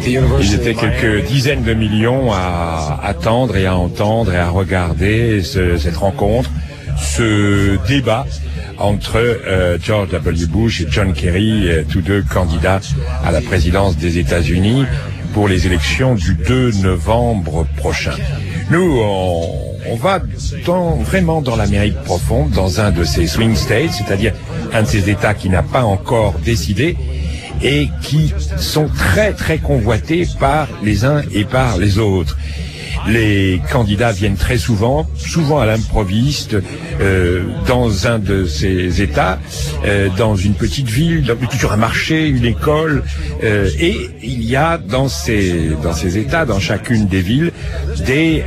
Ils étaient quelques dizaines de millions à attendre et à entendre et à regarder cette rencontre, ce débat entre George W. Bush et John Kerry, tous deux candidats à la présidence des États-Unis pour les élections du 2 novembre prochain. Nous, on va vraiment dans l'Amérique profonde, dans un de ces swing states, c'est-à-dire un de ces États qui n'a pas encore décidé et qui sont très très convoités par les uns et par les autres. Les candidats viennent très souvent à l'improviste, dans un de ces États, dans une petite ville, sur un marché, une école, et il y a dans ces États, dans chacune des villes, des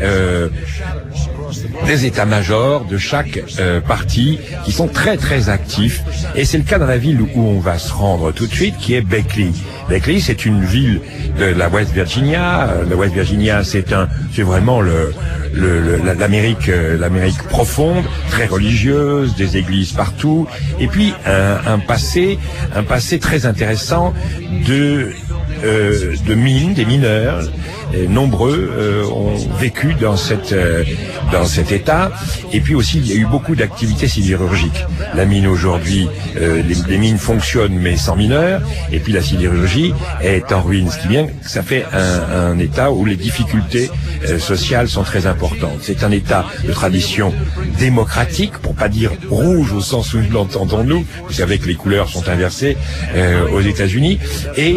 états-majors de chaque parti qui sont très très actifs, et c'est le cas dans la ville où on va se rendre tout de suite, qui est Beckley. Beckley, c'est une ville de la West Virginia. La West Virginia, c'est vraiment l'Amérique profonde, très religieuse, des églises partout, et puis un passé très intéressant de mines, des mineurs. Nombreux ont vécu dans cet état, et puis aussi il y a eu beaucoup d'activités sidérurgiques. La mine aujourd'hui, les mines fonctionnent mais sans mineurs, et puis la sidérurgie est en ruine, ce qui vient, ça fait un état où les difficultés sociales sont très importantes. C'est un état de tradition démocratique, pour pas dire rouge au sens où nous l'entendons nous, vous savez que les couleurs sont inversées aux États-Unis, et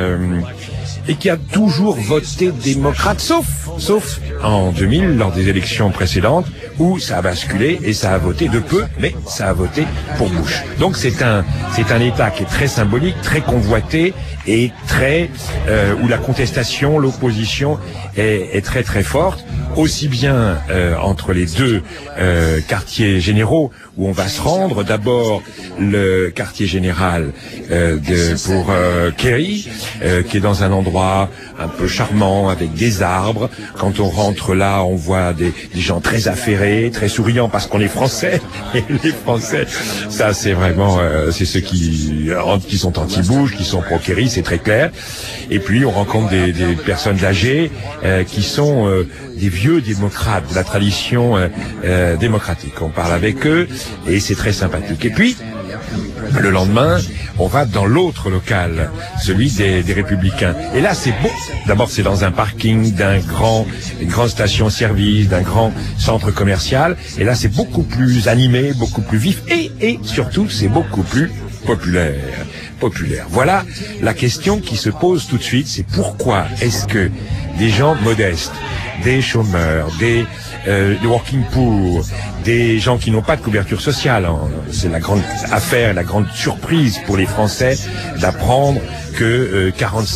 qui a toujours voté démocrate, sauf en 2000, lors des élections précédentes, où ça a basculé et ça a voté de peu, mais ça a voté pour Bush. Donc c'est un État qui est très symbolique, très convoité, et où la contestation, l'opposition est très très forte, aussi bien entre les deux quartiers généraux où on va se rendre. D'abord le quartier général pour Kerry, qui est dans un endroit un peu charmant avec des arbres. Quand on rentre là, on voit des gens très affairés, très souriants, parce qu'on est français. Et les Français, ça c'est vraiment c'est ceux qui sont anti-Bush, qui sont pro-Kerry, c'est très clair. Et puis on rencontre des personnes âgées qui sont des vieux démocrates de la tradition démocratique. On parle avec eux et c'est très sympathique. Et puis le lendemain, on va dans l'autre local, celui des républicains. Et là, c'est beau. D'abord, c'est dans un parking d'une grande station-service, d'un grand centre commercial. Et là, c'est beaucoup plus animé, beaucoup plus vif. Et surtout, c'est beaucoup plus populaire. Voilà la question qui se pose tout de suite. C'est pourquoi est-ce que des gens modestes, des chômeurs, des working poor, des gens qui n'ont pas de couverture sociale, c'est la grande affaire, la grande surprise pour les Français d'apprendre que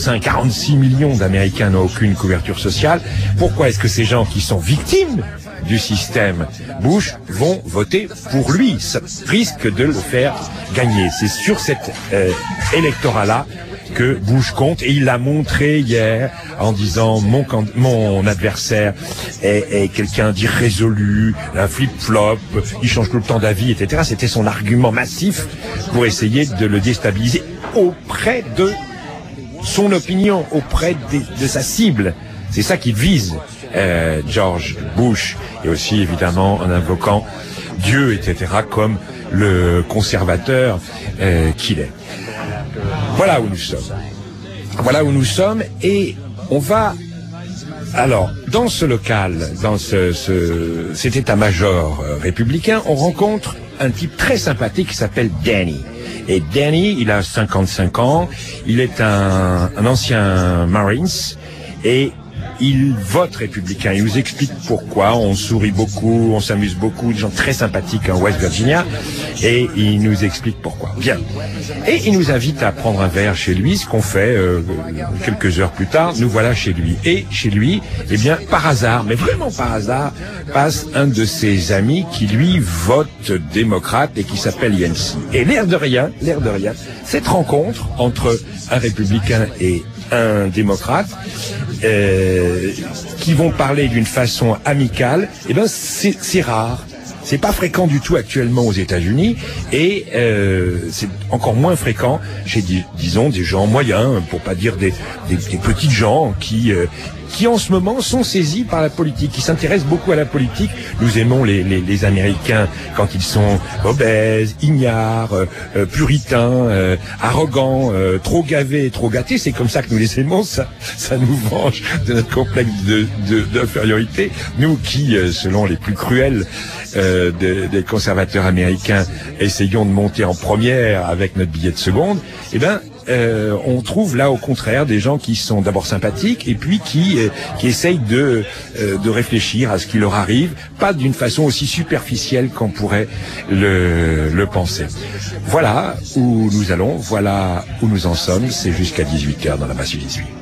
46 millions d'Américains n'ont aucune couverture sociale. Pourquoi est-ce que ces gens qui sont victimes du système Bush vont voter pour lui? Ça risque de le faire gagner. C'est sur cet électorat-là que Bush compte, et il l'a montré hier en disant mon adversaire est quelqu'un d'irrésolu, un flip-flop, il change tout le temps d'avis, etc. C'était son argument massif pour essayer de le déstabiliser auprès de son opinion, auprès de sa cible. C'est ça qu'il vise, George Bush, et aussi évidemment en invoquant Dieu, etc., comme le conservateur qu'il est. Voilà où nous sommes, et on va alors dans ce local, dans cet état-major républicain, on rencontre un type très sympathique qui s'appelle Danny. Et Danny, il a 55 ans, il est un ancien Marines, et il vote républicain. Il nous explique pourquoi. On sourit beaucoup, on s'amuse beaucoup, des gens très sympathiques en West Virginia, et il nous explique pourquoi. Bien. Et il nous invite à prendre un verre chez lui, ce qu'on fait quelques heures plus tard. Nous voilà chez lui. Et chez lui, eh bien, par hasard, mais vraiment par hasard, passe un de ses amis qui, lui, vote démocrate et qui s'appelle Yancey. Et l'air de rien, cette rencontre entre un républicain et un démocrate, qui vont parler d'une façon amicale, eh ben c'est rare. C'est pas fréquent du tout actuellement aux États-Unis et c'est encore moins fréquent chez, disons, des gens moyens, pour pas dire des petites gens qui en ce moment sont saisis par la politique, qui s'intéressent beaucoup à la politique. Nous aimons les Américains quand ils sont obèses, ignares, puritains, arrogants, trop gavés, trop gâtés. C'est comme ça que nous les aimons. Ça nous venge de notre complexe d'infériorité. Nous qui, selon les plus cruels des conservateurs américains, essayons de monter en première avec notre billet de seconde, eh ben, on trouve là au contraire des gens qui sont d'abord sympathiques et puis qui essayent de réfléchir à ce qui leur arrive, pas d'une façon aussi superficielle qu'on pourrait le penser. Voilà où nous allons, voilà où nous en sommes, c'est jusqu'à 18h dans la Masse 18.